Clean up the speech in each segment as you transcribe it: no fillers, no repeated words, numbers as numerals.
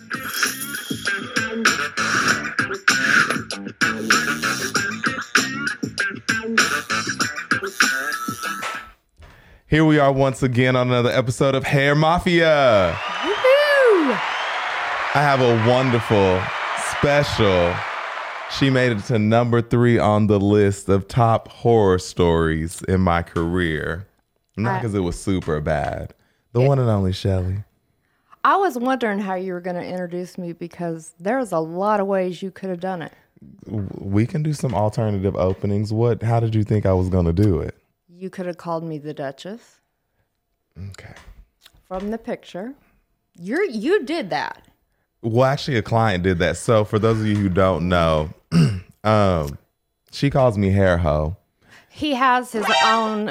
Here we are once again on another episode of Hair Mafia. Woohoo! I have a wonderful, special. She made it to number 3 on the list of top horror stories in my career. Not because it was super bad. The one and only Shelly. I was wondering how you were going to introduce me because there's a lot of ways you could have done it. We can do some alternative openings. How did you think I was going to do it? You could have called me the Duchess. Okay. From the picture. You did that. Well, actually, a client did that. So for those of you who don't know, she calls me Hair Hoe. He has his own...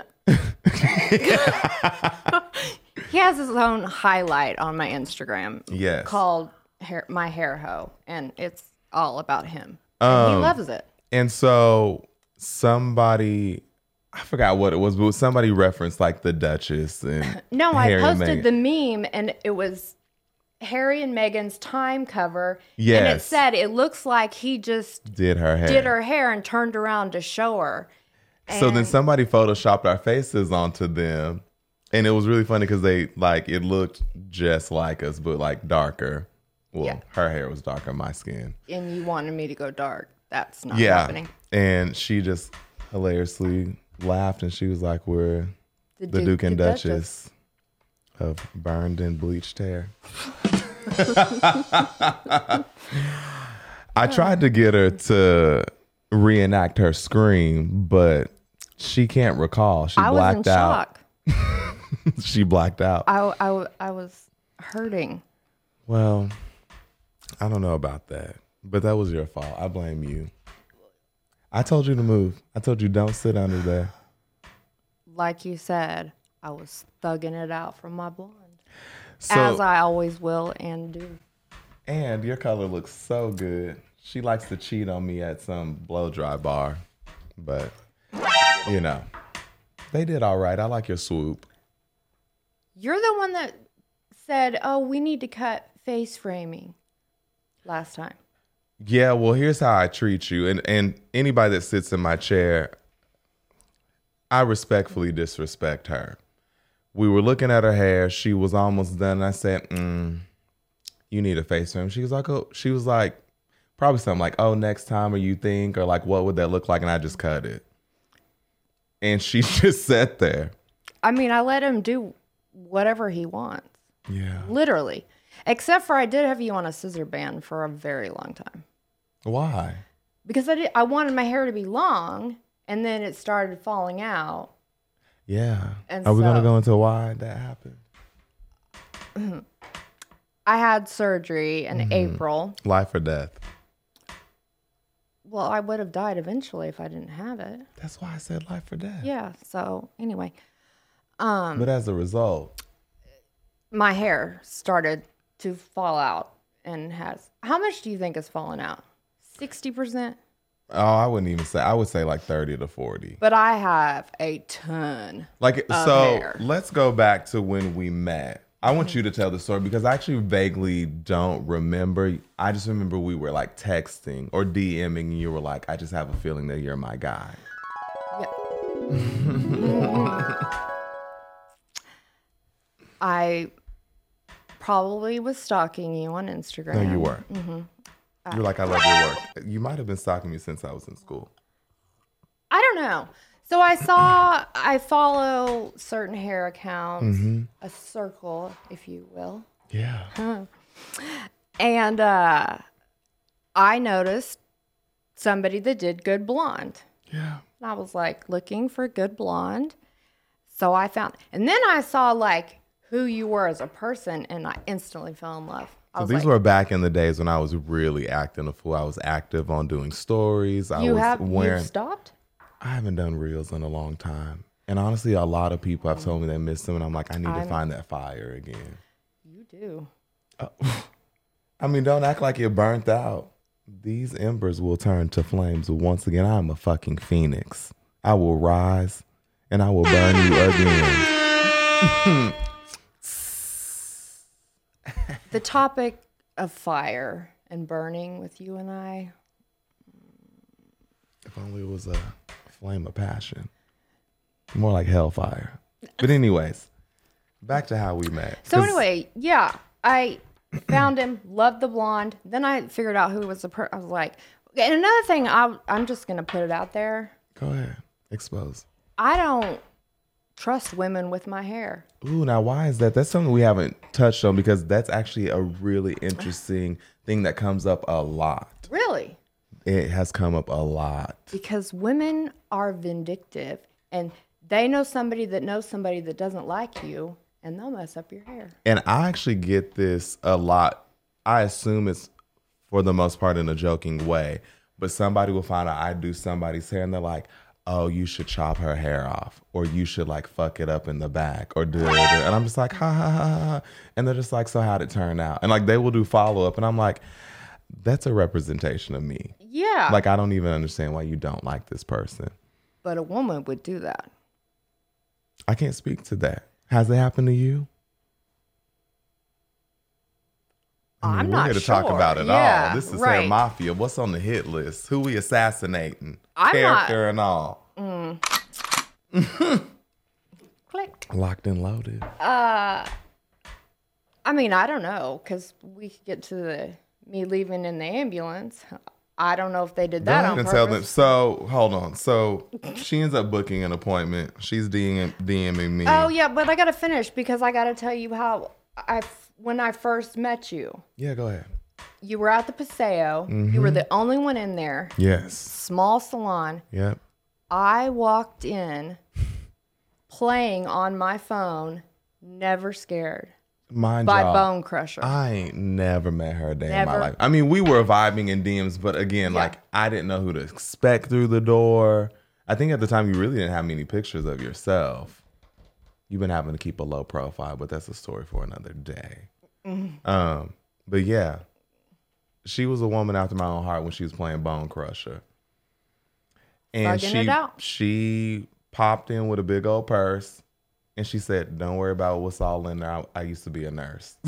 He has his own highlight on my Instagram. Yes. Called My Hair Hoe. And it's all about him. And he loves it. And so somebody... I forgot what it was, but somebody referenced like the Duchess and No, Harry I posted the meme and it was Harry and Meghan's Time cover. Yes. And it said it looks like he just did her hair and turned around to show her. So then somebody photoshopped our faces onto them. And it was really funny because they it looked just like us, but like darker. Well, yeah. Her hair was darker than my skin. And you wanted me to go dark. That's not happening. And she just hilariously laughed and she was like, we're the Duke and Duchess of burned and bleached hair. I tried to get her to reenact her scream, but she can't recall. She blacked out. Shock. She blacked out. I was hurting. Well, I don't know about that, but that was your fault. I blame you. I told you to move. I told you don't sit under there. Like you said, I was thugging it out from my blonde. So, as I always will and do. And your color looks so good. She likes to cheat on me at some blow dry bar. But, you know, they did all right. I like your swoop. You're the one that said, oh, we need to cut face framing last time. Yeah, well, here's how I treat you. And anybody that sits in my chair, I respectfully disrespect her. We were looking at her hair. She was almost done. I said, you need a face frame. She was like, probably something like, oh, next time or you think, or like, what would that look like? And I just cut it. And she just sat there. I mean, I let him do whatever he wants. Yeah. Literally. Except for I did have you on a scissor band for a very long time. Why? Because I wanted my hair to be long, and then it started falling out. Yeah. Are we going to go into why that happened? I had surgery in April. Life or death? Well, I would have died eventually if I didn't have it. That's why I said life or death. Yeah. So anyway. But as a result, my hair started to fall out and has. How much do you think has fallen out? 60%? Oh, I wouldn't even say. I would say like 30 to 40. But I have a ton. Of hair. Let's go back to when we met. I want you to tell the story because I actually vaguely don't remember. I just remember we were like texting or DMing and you were like, I just have a feeling that you're my guy. Yeah. I probably was stalking you on Instagram. No, you were. You're like, I love your work. You might have been stalking me since I was in school. I don't know. So I follow certain hair accounts, a circle, if you will. Yeah. And I noticed somebody that did good blonde. Yeah. And I was like looking for good blonde. So I found, and then I saw like who you were as a person, and I instantly fell in love. So these were back in the days when I was really acting a fool. I was active on doing stories. You've stopped? I haven't done reels in a long time. And honestly, a lot of people have told me they miss them. And I'm like, I need to find that fire again. You do. I mean, don't act like you're burnt out. These embers will turn to flames. Once again, I'm a fucking phoenix. I will rise and I will burn you again. The topic of fire and burning with you and I. If only it was a flame of passion. More like hellfire. But anyways, back to how we met. So anyway, yeah, I found him, loved the blonde. Then I figured out who was I was like, and another thing, I'm just going to put it out there. Go ahead. Expose. I don't trust women with my hair. Ooh, now why is that? That's something we haven't touched on because that's actually a really interesting thing that comes up a lot. Really? It has come up a lot. Because women are vindictive and they know somebody that doesn't like you and they'll mess up your hair. And I actually get this a lot. I assume it's for the most part in a joking way, but somebody will find out I do somebody's hair and they're like, oh, you should chop her hair off or you should like fuck it up in the back or do it. And I'm just like, ha, ha, ha, ha. And they're just like, so how'd it turn out? And like, they will do follow up. And I'm like, that's a representation of me. Yeah. Like, I don't even understand why you don't like this person. But a woman would do that. I can't speak to that. Has it happened to you? I'm we're not here to sure. talk about it Yeah, all. This is right. Hair Mafia. What's on the hit list? Who we assassinating? I'm Character and all. Click. Locked and loaded. I mean, I don't know, because we could get to me leaving in the ambulance. I don't know if they did that on and purpose. tell them. So hold on. So she ends up booking an appointment. She's DMing me. Oh yeah, but I gotta finish because I gotta tell you how when I first met you. Yeah, go ahead. You were at the Paseo. Mm-hmm. You were the only one in there. Yes. Small salon. Yep. I walked in playing on my phone, never scared. Mind By y'all, Bone Crusher. I ain't never met her a day in my Never? life. I mean, we were vibing in DMs, but again, Yeah. like I didn't know who to expect through the door. I think at the time you really didn't have many pictures of yourself. You've been having to keep a low profile, but that's a story for another day. Mm-hmm. But yeah, she was a woman after my own heart when she was playing Bone Crusher. And Thugging it out. she popped in with a big old purse. And she said, don't worry about what's all in there. I used to be a nurse.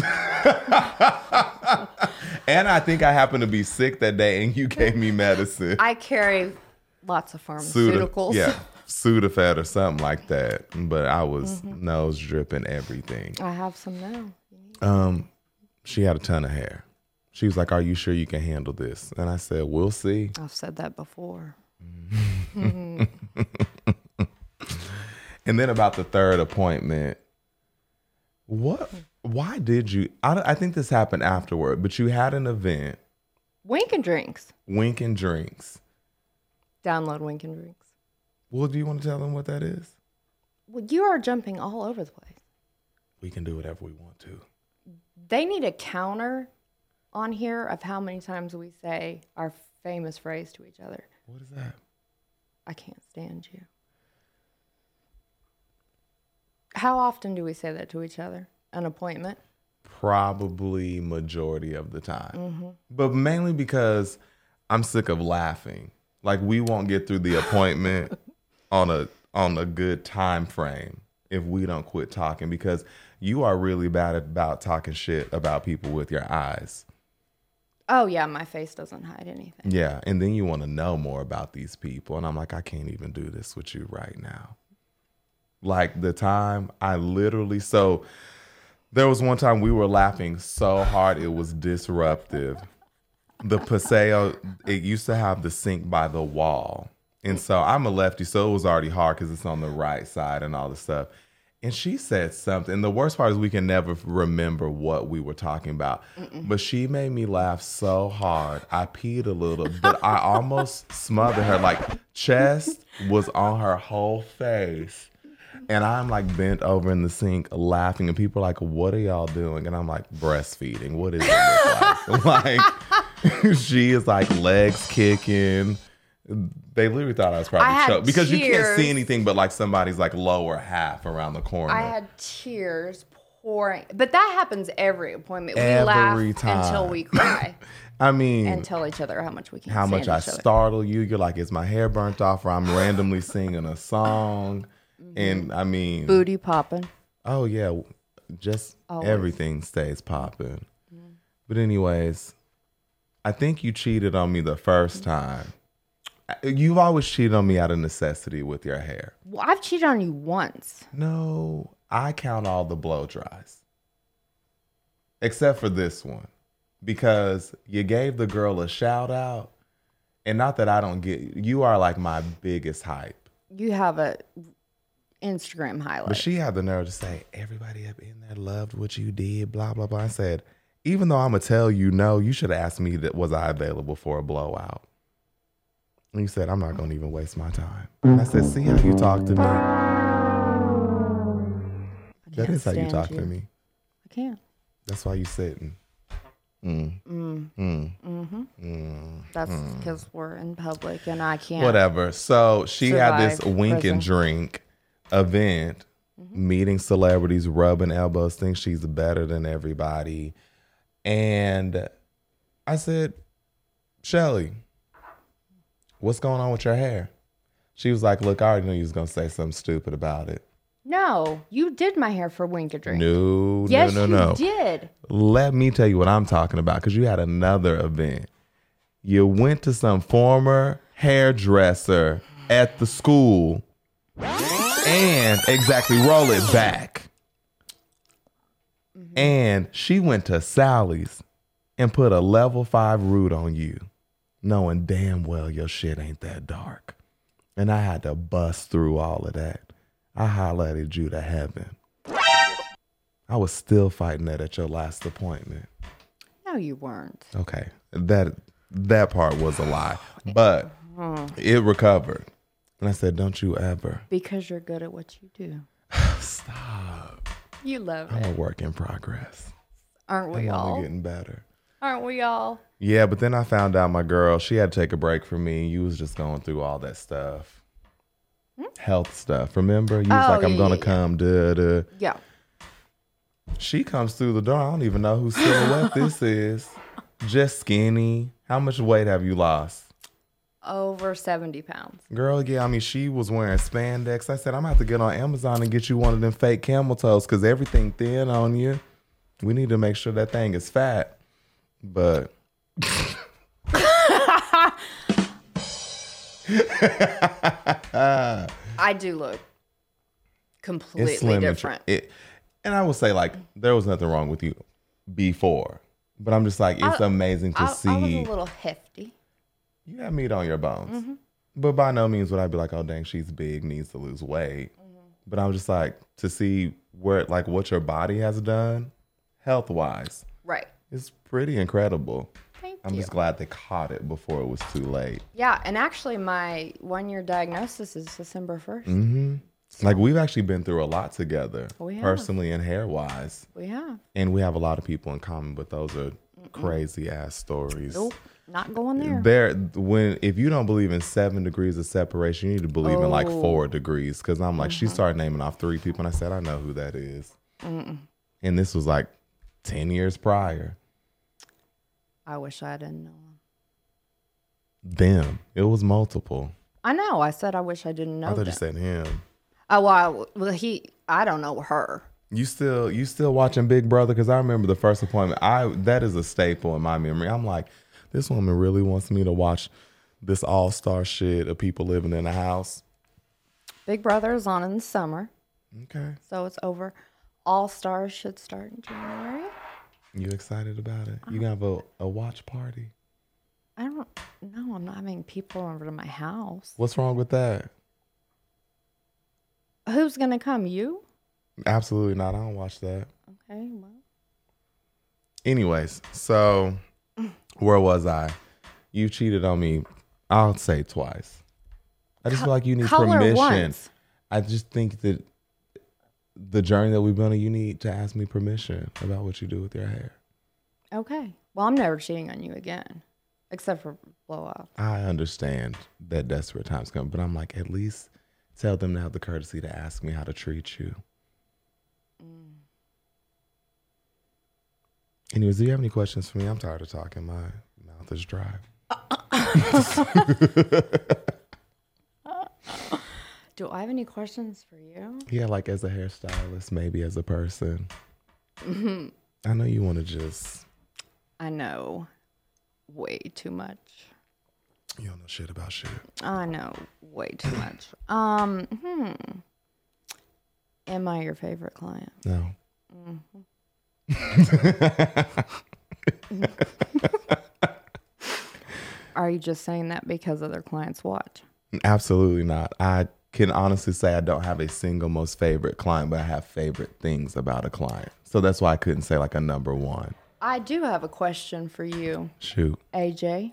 And I think I happened to be sick that day and you gave me medicine. I carry lots of pharmaceuticals. Sudafed or something like that. But I was nose dripping everything. I have some now. She had a ton of hair. She was like, are you sure you can handle this? And I said, we'll see. I've said that before. And then about the third appointment, why did you, I think this happened afterward, but you had an event. Wink and Drinks. Wink and Drinks. Download Wink and Drinks. Well, do you want to tell them what that is? Well, you are jumping all over the place. We can do whatever we want to. They need a counter on here of how many times we say our famous phrase to each other. What is that? I can't stand you. How often do we say that to each other? An appointment? Probably majority of the time. But mainly because I'm sick of laughing. Like we won't get through the appointment on a good time frame if we don't quit talking, because you are really bad about talking shit about people with your eyes. Oh, yeah, my face doesn't hide anything. Yeah, and then you want to know more about these people. And I'm like, I can't even do this with you right now. Like the time so there was one time we were laughing so hard it was disruptive. The Paseo, it used to have the sink by the wall. And so I'm a lefty, so it was already hard because it's on the right side and all this stuff. And she said something. And the worst part is we can never remember what we were talking about. But she made me laugh so hard. I peed a little, but I almost smothered her. Like chest was on her whole face. And I'm like bent over in the sink laughing. And people are like, what are y'all doing? And I'm like, breastfeeding. What does it look like? Like she is like legs kicking. They literally thought I was probably choked because you can't see anything but like somebody's like lower half around the corner. I had tears pouring. But that happens every appointment. We Every laugh time. until we cry I mean, and tell each other how much we can't how stand much I each other. startle you. You're like, is my hair burnt off? Or I'm randomly singing a song. And I mean, Booty popping. oh yeah, just Always. everything stays popping. But anyways, I think you cheated on me the first time. You've always cheated on me out of necessity with your hair. Well, I've cheated on you once. No, I count all the blow dries. Except for this one. Because you gave the girl a shout out. And not that I don't get, you are like my biggest hype. You have a Instagram highlight. But she had the nerve to say, everybody up in there loved what you did, blah, blah, blah. I said, even though I'm going to tell you no, you should have asked me that was I available for a blowout. And you said, I'm not going to even waste my time. And I said, see how you talk to me? That is how you talk to me. I can't. That's why you sitting. That's because we're in public and I can't. Whatever. So she had this survive wink prison. and drink event, meeting celebrities, rubbing elbows, thinks she's better than everybody. And I said, Shelly, what's going on with your hair? She was like, look, I already knew you was going to say something stupid about it. No, you did my hair for Wink and Drink. No, Yes, no. you did. Let me tell you what I'm talking about, because you had another event. You went to some former hairdresser at the school and roll it back. And she went to Sally's and put a level 5 root on you, knowing damn well your shit ain't that dark. And I had to bust through all of that. I highlighted you to heaven. I was still fighting that at your last appointment. No, you weren't. Okay, that part was a lie, but it recovered. And I said, don't you ever. Because you're good at what you do. Stop. You love I'm a it. work in progress. Aren't we I'm all? only getting better. Aren't we all? Yeah, but then I found out my girl, she had to take a break from me. You was just going through all that stuff. Health stuff. Remember? You was like, I'm going to come. Yeah. She comes through the door. I don't even know whose silhouette this is. Just skinny. How much weight have you lost? Over 70 pounds. Girl, yeah, I mean, she was wearing spandex. I said, I'm going to have to get on Amazon and get you one of them fake camel toes because everything thin on you. We need to make sure that thing is fat. But... I do look completely it's slim different. And I would say, like, there was nothing wrong with you before. But I'm just like, it's amazing to see. I was a little hefty. You have meat on your bones. But by no means would I be like, oh, dang, she's big, needs to lose weight. But I'm just like, to see where, like, what your body has done health-wise. Right. It's pretty incredible. Thank I'm you. just glad they caught it before it was too late. Yeah, and actually my 1-year diagnosis is December 1st. Like, we've actually been through a lot together, We have. personally and hair-wise. We have. And we have a lot of people in common, but those are crazy-ass stories. Nope, not going there. If you don't believe in 7 degrees of separation, you need to believe in like 4 degrees. Because I'm like, she started naming off 3 people, and I said, I know who that is. And this was like 10 years prior. I wish I didn't know him. Them. It was multiple. I know. I said I wish I didn't know I thought them. you said him. Oh, well, I don't know her. You still watching Big Brother? Because I remember the first appointment. That is a staple in my memory. I'm like, this woman really wants me to watch this all-star shit of people living in a house. Big Brother is on in the summer, Okay. so it's over. All Stars should start in January. You excited about it? You gonna have a watch party? I don't know. I'm not having people over to my house. What's wrong with that? Who's going to come? You? Absolutely not. I don't watch that. Okay, well. Anyways, so where was I? You cheated on me, I'll say twice. I just feel like you need color permission. once. I just think that the journey that we've been on, you need to ask me permission about what you do with your hair. Okay. Well, I'm never cheating on you again, except for blow off. I understand that desperate times come, but I'm like, at least tell them to have the courtesy to ask me how to treat you. Anyways, do you have any questions for me? I'm tired of talking. My mouth is dry. Do I have any questions for you? Yeah, like as a hairstylist, maybe as a person. I know you want to just I know way too much. You don't know shit about shit. I know way too much. Am I your favorite client? No. Are you just saying that because other clients watch? Absolutely not. I can honestly say I don't have a single most favorite client, but I have favorite things about a client. So that's why I couldn't say like a number one. I do have a question for you. Shoot. AJ.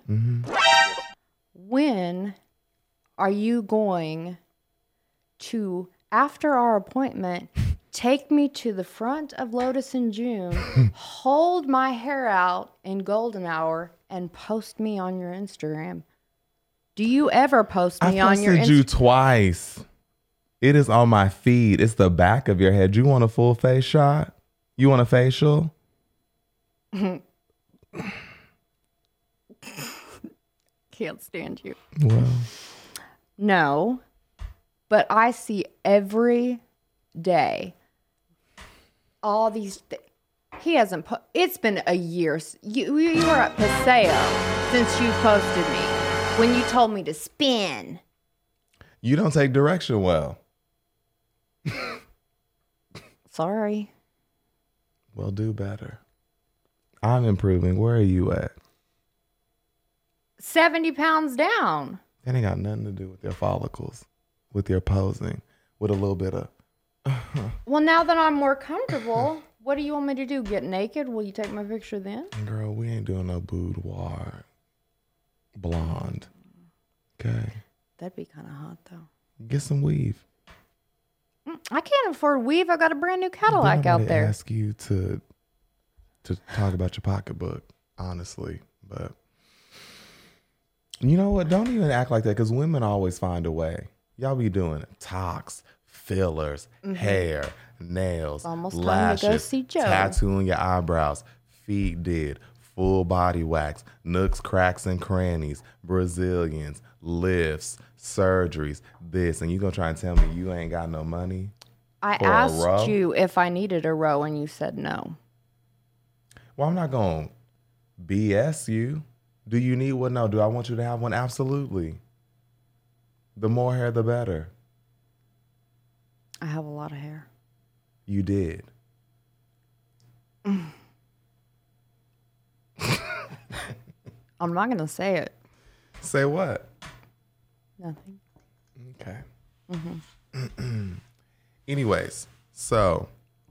When are you going to, after our appointment, take me to the front of Lotus and June, hold my hair out in golden hour, and post me on your Instagram? Do you ever post me on your Instagram? I posted you twice. It is on my feed. It's the back of your head. You want a full face shot? You want a facial? Can't stand you. Well, no, but I see every day all these he hasn't put. It's been a year. You were at Paseo since you posted me when you told me to spin. you don't take direction well. Sorry. Well, do better. I'm improving. Where are you at? 70 pounds down. That ain't got nothing to do with your follicles, with your posing, with a little bit of. Well, now that I'm more comfortable, what do you want me to do? Get naked? Will you take my picture then? Girl, we ain't doing no boudoir blonde. Okay. That'd be kind of hot, though. Get some weave. I can't afford weave. I got a brand new Cadillac out there. I ask you to talk about your pocketbook, honestly, but you know what? Don't even act like that, because women always find a way. Y'all be doing tox, fillers, hair, nails, Almost lashes, time to go see Joe. tattooing your eyebrows, feet did, full body wax, nooks, cracks, and crannies, Brazilians, lifts, surgeries, this, and you gonna try and tell me you ain't got no money? I for a row? asked you if I needed a row, and you said no. Well, I'm not gonna BS you. Do you need one? No. Do I want you to have one? Absolutely. The more hair, the better. I have a lot of hair. You did. I'm not going to say it. Say what? Nothing. Okay. Anyways, so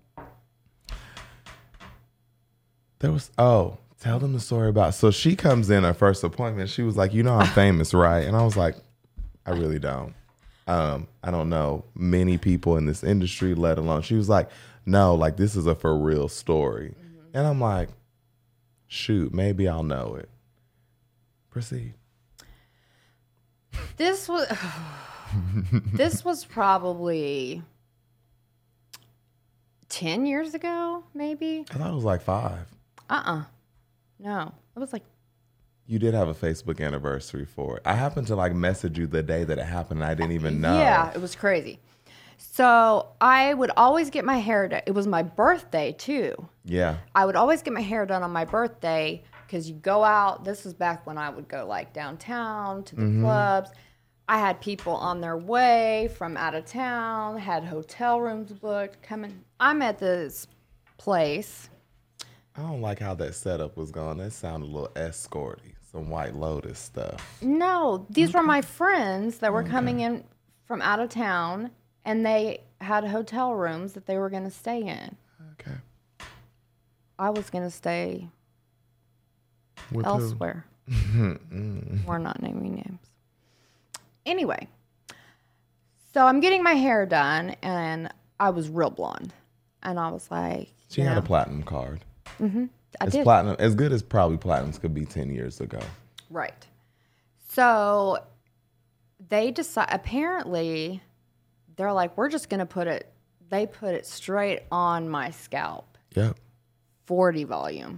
there was, tell them the story about, so she comes in her first appointment. She was like, you know, I'm famous, right? And I was like, I really don't. I don't know many people in this industry, let alone. She was like, no, like this is a for real story. And I'm like, shoot, maybe I'll know it. Proceed. This was probably 10 years ago, maybe. I thought it was like 5. No, it was like, You did have a Facebook anniversary for it. I happened to like message you the day that it happened, and I didn't even know. Yeah, it was crazy. So I would always get my hair done. It was my birthday too. Yeah. I would always get my hair done on my birthday because you go out. This was back when I would go like downtown to the clubs. I had people on their way from out of town, had hotel rooms booked, coming. I'm at this place. I don't like how that setup was going. That sounded a little escorty, some White Lotus stuff. No, these were my friends that were coming in from out of town, and they had hotel rooms that they were going to stay in. Okay. I was going to stay With elsewhere. We're not naming names. Anyway, so I'm getting my hair done, and I was real blonde. And I was like, She had a platinum card. I It's did. platinum, as good as probably platinums could be 10 years ago. Right. So they decide, apparently, they're like, we're just going to put it, they put it straight on my scalp. Yep. 40 volume.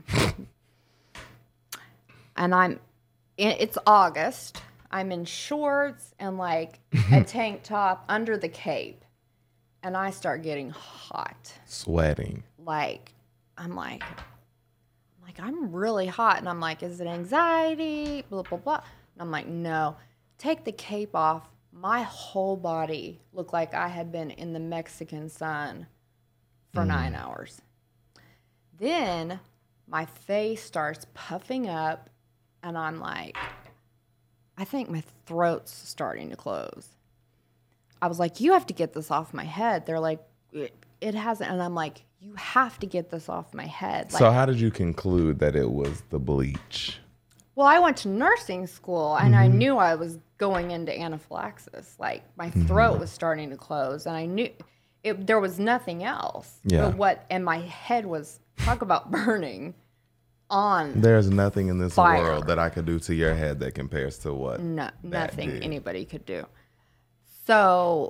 And it's August. I'm in shorts and like a tank top under the cape. And I start getting hot. Sweating. Like, I'm like, like, I'm really hot. And I'm like, is it anxiety? Blah, blah, blah. And I'm like, no. Take the cape off. My whole body looked like I had been in the Mexican sun for 9 hours. Then my face starts puffing up, and I'm like, I think my throat's starting to close. I was like, you have to get this off my head. They're like, it hasn't. And I'm like, you have to get this off my head. Like, So how did you conclude that it was the bleach? well, I went to nursing school, and I knew I was going into anaphylaxis. Like, my throat was starting to close, and I knew there was nothing else. Yeah. And my head was, talk about burning on. There's nothing in this Fire. world that I could do to your head that compares to what Nothing did. anybody could do. So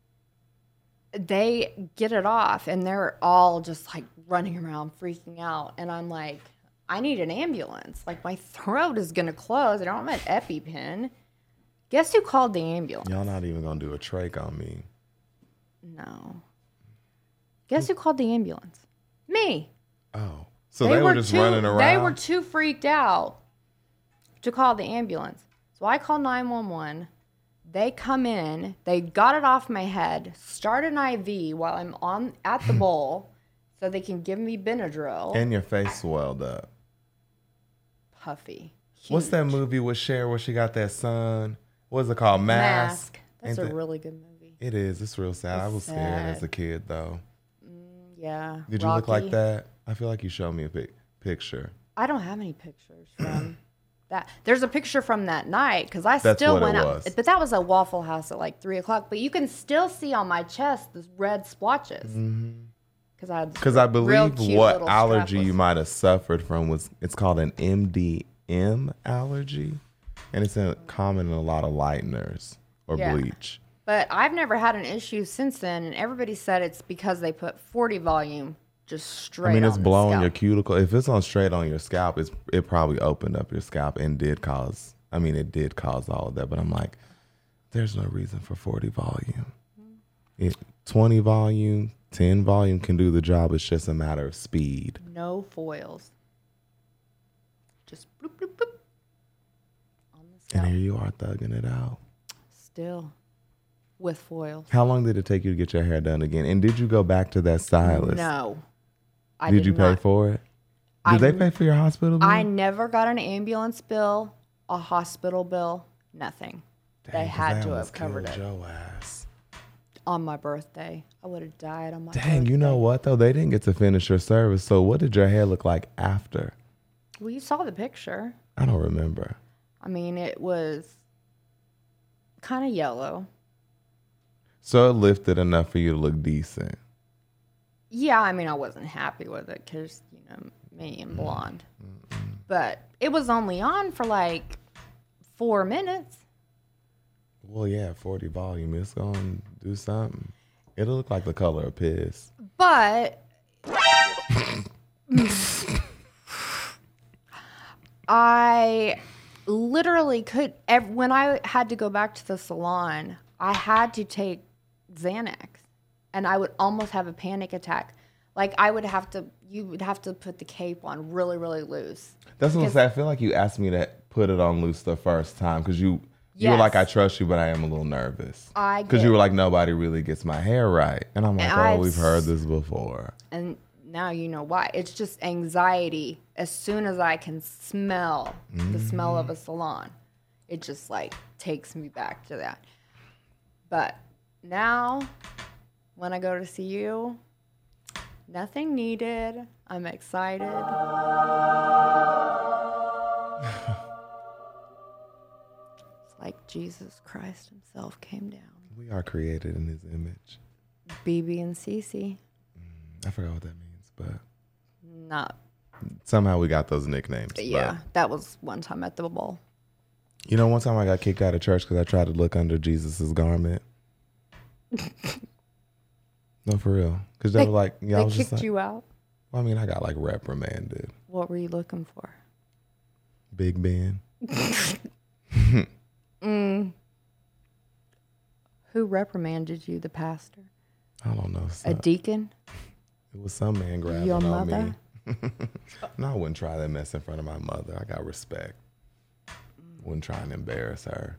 they get it off, and they're all just like running around freaking out. And I'm like, I need an ambulance. Like, my throat is going to close. I don't have an EpiPen. Guess who called the ambulance? Y'all not even gonna do a trach on me. No. Guess who called the ambulance? Me. Oh. So they were just running around? They were too freaked out to call the ambulance. So I called 911. They come in. They got it off my head, start an IV while I'm at the bowl so they can give me Benadryl. And your face swelled up. Puffy. What's that movie with Cher where she got that son? What's it called? Mask. That's Ain't a that- really good movie. It is. It's real sad. I was scared sad. as a kid, though. Yeah. Did you look like Rocky. that? I feel like you showed me a picture. I don't have any pictures from that. There's a picture from that night because I That's still what it went out. was. But that was a Waffle House at like 3:00. But you can still see on my chest the red splotches. Because I believe what allergy you strapless. might have suffered from was, it's called an MDM allergy. And it's common in a lot of lighteners or Yeah. bleach. But I've never had an issue since then, and everybody said it's because they put 40 volume just straight. I mean, it's on the blowing scalp. your cuticle. If it's on straight on your scalp, it probably opened up your scalp and did cause, it did cause all of that. But I'm like, there's no reason for 40 volume. 20 volume, 10 volume can do the job. It's just a matter of speed. No foils. Just bloop, bloop, bloop. On the And scalp. here you are thugging it out. Still. With foils. How long did it take you to get your hair done again? And did you go back to that stylist? No. I Did you pay not. for it? Did they pay for your hospital bill? I never got an ambulance bill, a hospital bill, nothing. Dang, They 'cause had that to have almost covered killed it. your ass. On my birthday. I would have died on my birthday. Dang, you know what though? They didn't get to finish your service. So what did your hair look like after? Well, you saw the picture. I don't remember. I mean, it was kind of yellow. So it lifted enough for you to look decent. Yeah, I mean, I wasn't happy with it because, me and blonde. But it was only on for like 4 minutes. Well, yeah, 40 volume. It's going to do something. It'll look like the color of piss. But I literally could, when I had to go back to the salon, I had to take Xanax and I would almost have a panic attack. Like you would have to put the cape on really, really loose. That's what I'm saying. I feel like you asked me to put it on loose the first time because you were like, I trust you, but I am a little nervous. Because you were like, nobody really gets my hair right. And I'm like, And we've heard this before. And now you know why. It's just anxiety. As soon as I can smell the smell of a salon, it just like takes me back to that. But now, when I go to see you, nothing needed. I'm excited. It's like Jesus Christ himself came down. We are created in his image. BB and Cece. I forgot what that means, but Not. somehow we got those nicknames. Yeah, that was one time at the bowl. But, one time I got kicked out of church because I tried to look under Jesus's garment. No, for real. Because they were like, They was just kicked like, you out. I mean, I got like reprimanded. What were you looking for? Big Ben. Who reprimanded you? The pastor? I don't know. A deacon? It was some man grabbing Your on mother? me. No, I wouldn't try that mess in front of my mother. I got respect. Wouldn't try and embarrass her.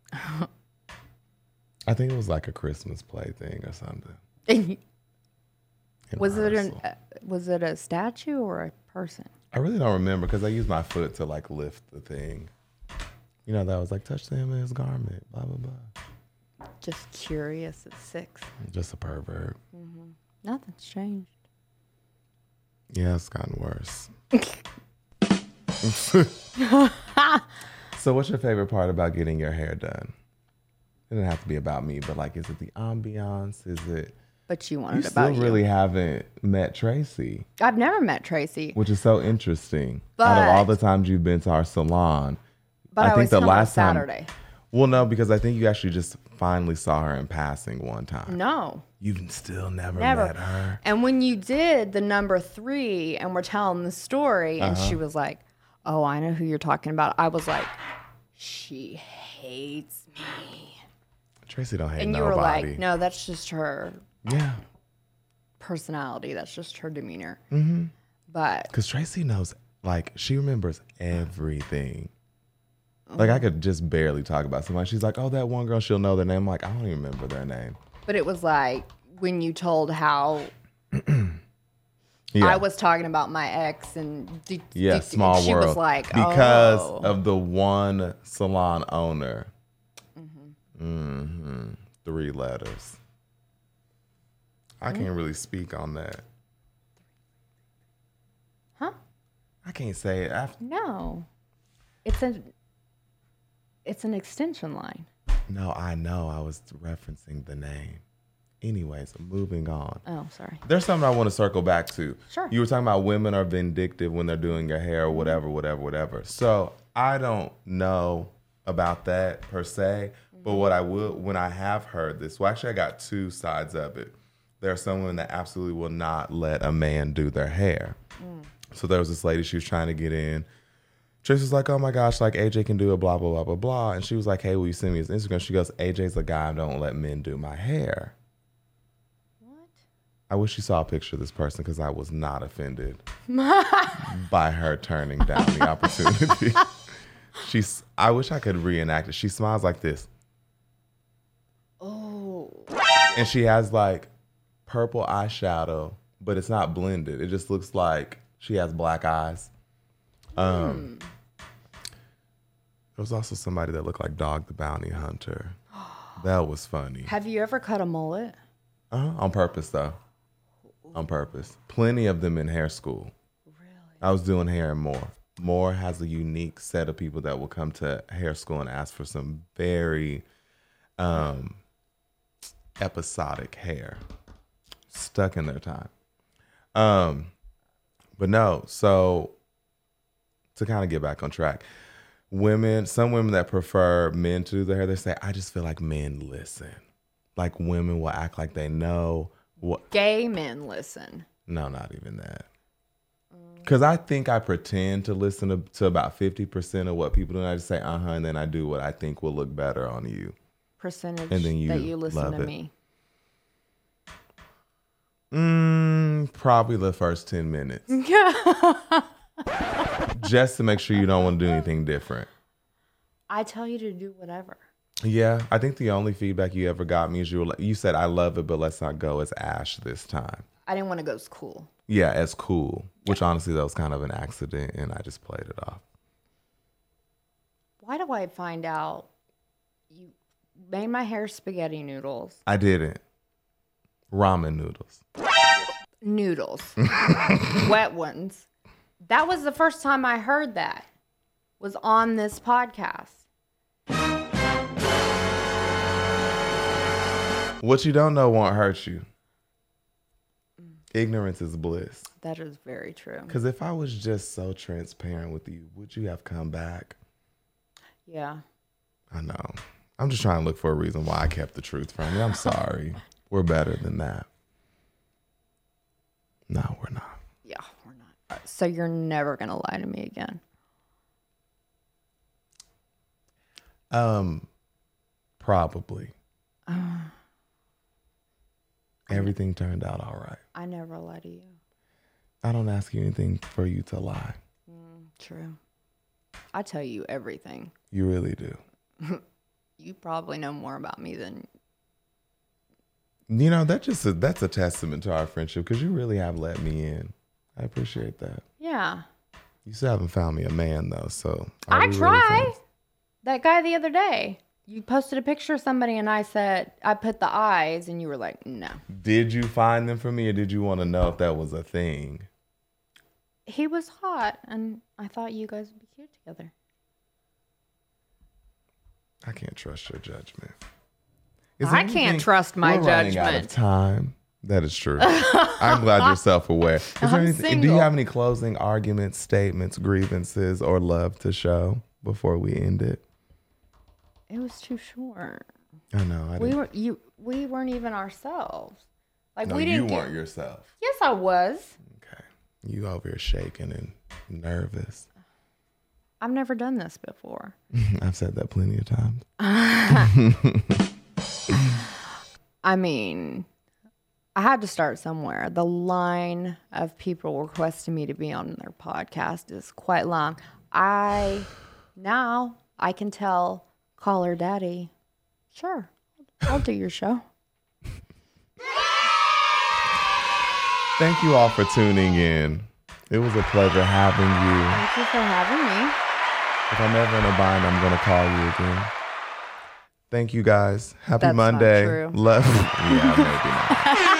I think it was like a Christmas play thing or something. In Was rehearsal. it a statue or a person? I really don't remember because I used my foot to like lift the thing. You know, that was like touch the hem of his garment, blah, blah, blah. Just curious at 6. Just a pervert. Nothing's changed. Yeah, it's gotten worse. So what's your favorite part about getting your hair done? It doesn't have to be about me, but like, is it the ambiance? Is it... But you You wanted still about you. really haven't met Tracy, I've never met Tracy, which is so interesting. Out of all the times you've been to our salon, but I think always the come on last time- Saturday. well, no, because I think you actually just finally saw her in passing one time. No. You've still never Never. met her. And when you did the number 3 and we're telling the story, and Uh-huh. she was like, "Oh, I know who you're talking about," I was like, "She hates me." Tracy don't hate And you nobody. were like, "No, that's just her Yeah, personality. That's just her demeanor." Mm-hmm. But because Tracy knows, like, she remembers everything. Like, I could just barely talk about somebody. She's like, oh, that one girl, she'll know their name. I'm like, I don't even remember their name. it was like when you told how Yeah. I was talking about my ex, and Yeah, small she world. was like, because "Oh." of the one salon owner. Mm-hmm. 3 letters. I can't really speak on that. Huh? I can't say it. No, it's an extension line. No, I know. I was referencing the name. Anyways, moving on. Oh, sorry. There's something I want to circle back to. Sure. You were talking about women are vindictive when they're doing your hair or whatever. So I don't know about that per se, but what I will, when I have heard this, well, actually I got 2 sides of it. There are some women that absolutely will not let a man do their hair. So there was this lady, she was trying to get in. Trace was like, oh my gosh, like AJ can do it, blah, blah, blah, blah, blah. And she was like, hey, will you send me his Instagram? She goes, AJ's a guy, don't let men do my hair. What? I wish you saw a picture of this person because I was not offended by her turning down the opportunity. I wish I could reenact it. She smiles like this. Oh. And she has like purple eyeshadow, but it's not blended. It just looks like she has black eyes. There was also somebody that looked like Dog the Bounty Hunter. That was funny. Have you ever cut a mullet? On purpose, though. On purpose. Plenty of them in hair school. Really? I was doing hair in Moore. Moore has a unique set of people that will come to hair school and ask for some very episodic hair. Stuck in their time. But no, so to kind of get back on track, some women that prefer men to do their hair, they say, I just feel like men listen. Like women will act like they know what. Gay men listen. No, not even that. Because I think I pretend to listen to about 50% of what people do. And I just say, and then I do what I think will look better on you. Percentage And then that you listen love to it. me. Probably the first 10 minutes. Just to make sure you don't want to do anything different. I tell you to do whatever. Yeah, I think the only feedback you ever got me is you said, I love it, but let's not go as Ash this time. I didn't want to go as cool. Yeah, as cool, which honestly, that was kind of an accident, and I just played it off. Why do I find out you made my hair spaghetti noodles? I didn't. Ramen noodles. Noodles. Wet ones. That was the first time I heard that. Was on this podcast. What you don't know won't hurt you. Ignorance is bliss. That is very true. Because if I was just so transparent with you, would you have come back? Yeah. I know. I'm just trying to look for a reason why I kept the truth from you. I'm sorry. We're better than that. No, we're not. Yeah, we're not. So you're never going to lie to me again. Probably. Everything turned out all right. I never lie to you. I don't ask you anything for you to lie. True. I tell you everything. You really do. You probably know more about me than... You know, that's a testament to our friendship because you really have let me in. I appreciate that. Yeah. You still haven't found me a man, though, so... I tried. That guy the other day. You posted a picture of somebody and I said, I put the eyes, and you were like, no. Did you find them for me, or did you want to know if that was a thing? He was hot, and I thought you guys would be cute together. I can't trust your judgment. I can't trust my judgment. Running out of time. That is true. I'm glad you're self-aware. Do you have any closing arguments, statements, grievances, or love to show before we end it? It was too short. I know. We weren't even ourselves. Like no, we didn't. You weren't yourself. Yes, I was. Okay. You over here shaking and nervous. I've never done this before. I've said that plenty of times. I mean, I had to start somewhere. The line of people requesting me to be on their podcast is quite long. Now I can tell Caller Daddy, sure, I'll do your show. Thank you all for tuning in. It was a pleasure having you. Thank you for having me. If I'm ever in a bind, I'm going to call you again. Thank you, guys. Happy That's Monday. not true. Love. Yeah, maybe not.